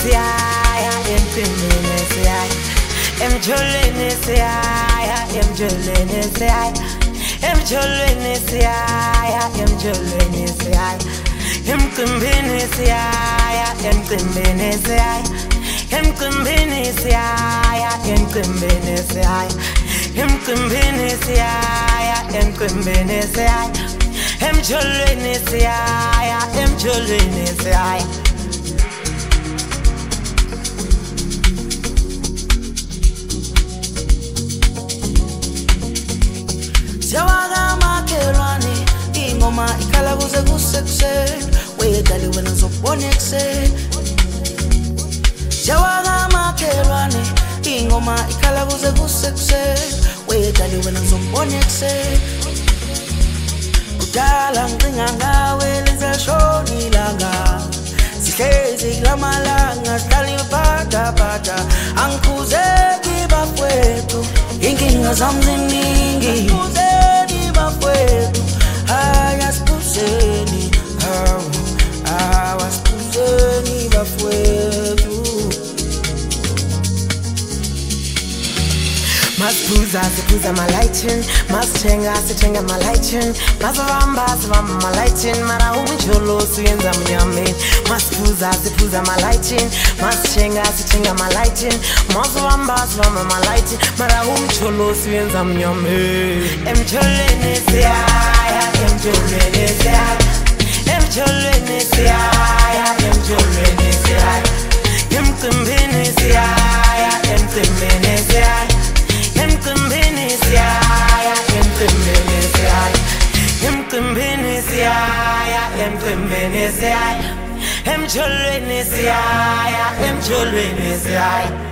siyaya emcimbini siyaya emjolweni siyaya emjolweni siyaya emjolweni siyaya emjolweni siyaya emcimbini siyaya emcimbini siyaya emcimbini siyaya emcimbini siyaya emcimbini siyaya emcimbini siyaya emjolweni siyaya emjolweni siyaya Siyawaka makhelwane ingoma ikhala kuze kusekuseni wedali wena uzobona ekuseni Siyawaka makhelwane ingoma ikhala kuze kusekuseni wedali wena uzobona ekuseni Udala ngicinga ngawe lenze shoni langa Sihlezi kulamalanga sihlali pata Angikhuzeki bafowethu inkinga zami ziningi Angikhuzeki bafowethu Ayaspuzeni Awaspuzeni bafowethu Masiphuza siphuza malayithin masithenga malayithin masibamba malayithin mara umjolo siyenza mnyameni Masiphuza siphuza malayithin masithenga malayithin masibamba malayithin mara umjolo siyenza mnyameni Emjolweni siyaya emjolweni siyaya emjolweni siyaya emjolweni siyaya emcimbini siyaya emcimbini siyaya emcimbini siyaya emcimbini siyaya emcimbini siyaya emcimbini siyaya emjolweni siyaya emjolweni siyaya